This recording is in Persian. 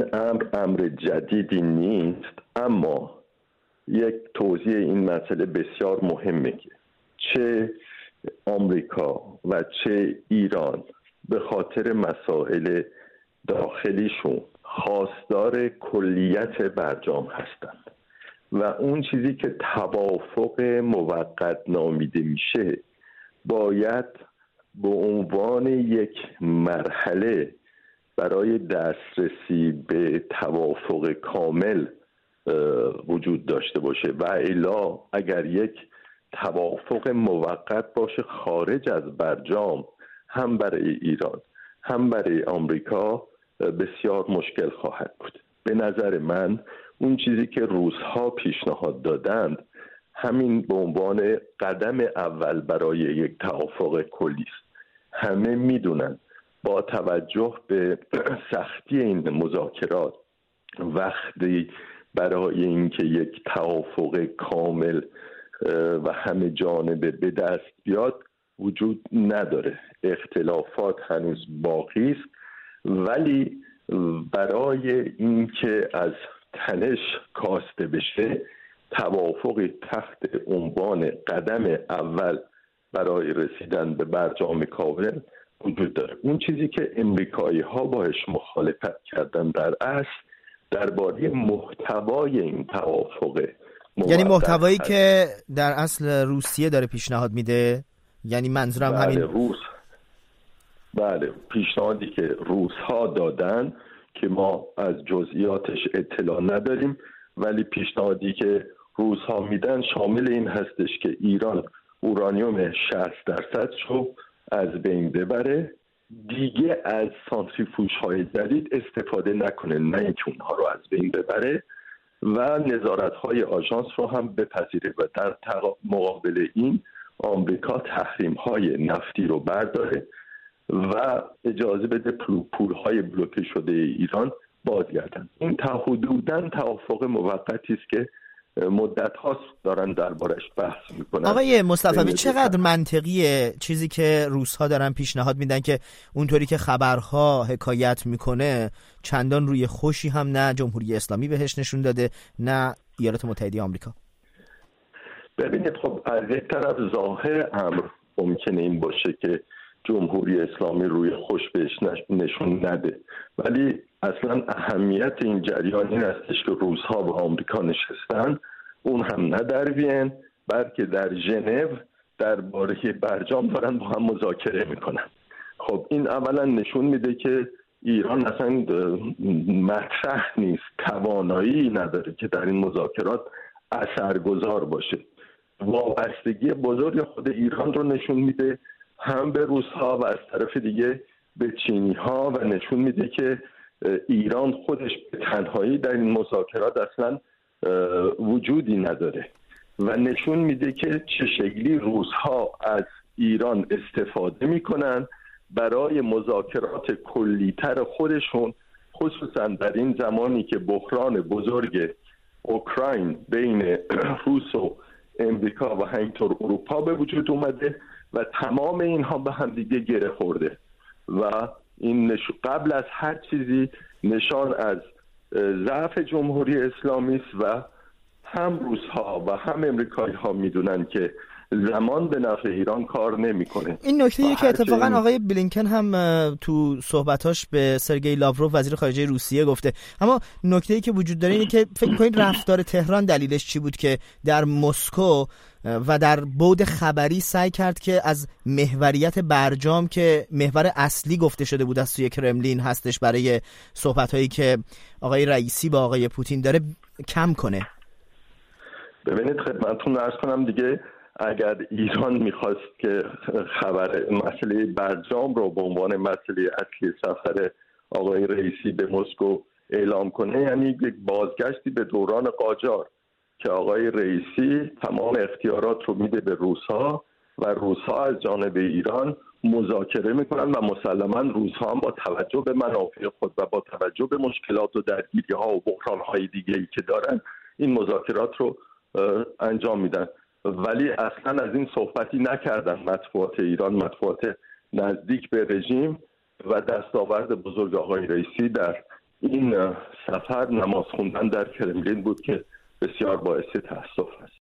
امر جدیدی نیست، اما یک توضیح این مسئله بسیار مهمه که چه آمریکا و چه ایران به خاطر مسائل داخلیشون خواستار کلیت برجام هستند و اون چیزی که توافق موقت نامیده میشه باید به عنوان یک مرحله برای دسترسی به توافق کامل وجود داشته باشه و الا اگر یک توافق موقت باشه خارج از برجام هم برای ایران هم برای آمریکا بسیار مشکل خواهد بود. به نظر من اون چیزی که روس‌ها پیشنهاد دادند همین به عنوان قدم اول برای یک توافق کلی است. همه میدونن با توجه به سختی این مذاکرات وقتی برای اینکه یک توافق کامل و همه جانبه به دست بیاد وجود نداره، اختلافات هنوز باقی است، ولی برای اینکه از تنش کاسته بشه توافقی تحت عنوان قدم اول برای رسیدن به برجام کامل وجود داره. اون چیزی که امریکایی ها باش مخالفت کردن در اصل درباره محتوای این توافقه، یعنی محتوایی که در اصل روسیه داره پیشنهاد میده، یعنی منظورم همین بله پیشنهادی که روس ها دادن که ما از جزئیاتش اطلاع نداریم، ولی پیشنهادی که روس ها میدن شامل این هستش که ایران اورانیوم 60% رو از بین ببره، دیگه از سانتریفوژ های جدید استفاده نکنه، نه اینکه اونها رو از بین ببره و نظارت های آژانس رو هم بپذیره و در مقابل این آمریکا تحریم های نفتی رو برداره و اجازه بده پول های بلوکه شده ایران بازگردن. این حدوداً توافق موقتی است که مدت هاست دارن دربارش بحث میکنن. آقای مصطفی چقدر منطقیه چیزی که روس ها دارن پیشنهاد میدن که اونطوری که خبرها حکایت میکنه چندان روی خوشی هم نه جمهوری اسلامی بهش نشون داده نه ایالات متحده آمریکا؟ ببینید خب از یک طرف ظاهر امر ممکنه این باشه که جمهوری اسلامی روی خوش بهش نشون نده، ولی اصلا اهمیت این جریان این استش که روس‌ها با آمریکا نشستن، اون هم نه در وین بلکه در ژنو درباره برجام دارن با هم مذاکره میکنن. خب این اولا نشون میده که ایران اصلا مطرح نیست، توانایی نداره که در این مذاکرات اثرگذار باشه. وابستگی بزرگ خود ایران رو نشون میده هم به روس‌ها و از طرف دیگه به چینی‌ها و نشون میده که ایران خودش به تنهایی در این مذاکرات اصلا وجودی نداره و نشون میده که چه شکلی روس‌ها از ایران استفاده میکنن برای مذاکرات کلی‌تر خودشون، خصوصا در این زمانی که بحران بزرگ اوکراین بین روس و امریکا و همینطور اروپا به وجود اومده و تمام اینها به هم دیگه گره خورده و این قبل از هر چیزی نشان از ضعف جمهوری اسلامی است و هم روس‌ها و هم امریکایی‌ها میدونن که زمان به نفع ایران کار نمیکنه. این نکته‌ای که اتفاقا آقای بلینکن هم تو صحبتاش به سرگئی لاوروف وزیر خارجه روسیه گفته، اما نکته‌ای که وجود داره اینه که فکر می‌کنید رفتار تهران دلیلش چی بود که در مسکو و در بعد خبری سعی کرد که از محوریت برجام که محور اصلی گفته شده بود از سوی کرملین هستش برای صحبت‌هایی که آقای رئیسی با آقای پوتین داره کم کنه؟ ببینید خدمتتون عرض کنم دیگه اگر ایران میخواست که خبر مسئله برجام رو به عنوان مسئله اصلی سفر آقای رئیسی به مسکو اعلام کنه، یعنی یک بازگشتی به دوران قاجار که آقای رئیسی تمام اختیارات رو میده به روس‌ها و روس‌ها از جانب ایران مذاکره میکنن و مسلماً روس‌ها هم با توجه به منافع خود و با توجه به مشکلات و درگیری‌ها و بحران‌های دیگه‌ای که دارن این مذاکرات رو انجام میدن. ولی اصلا از این صحبتی نکردن مطبوعات ایران، مطبوعات نزدیک به رژیم، و دستاورد بزرگ آقای رئیسی در این سفر نماز خوندن در کرملین بود که بسیار باعث تأسف است.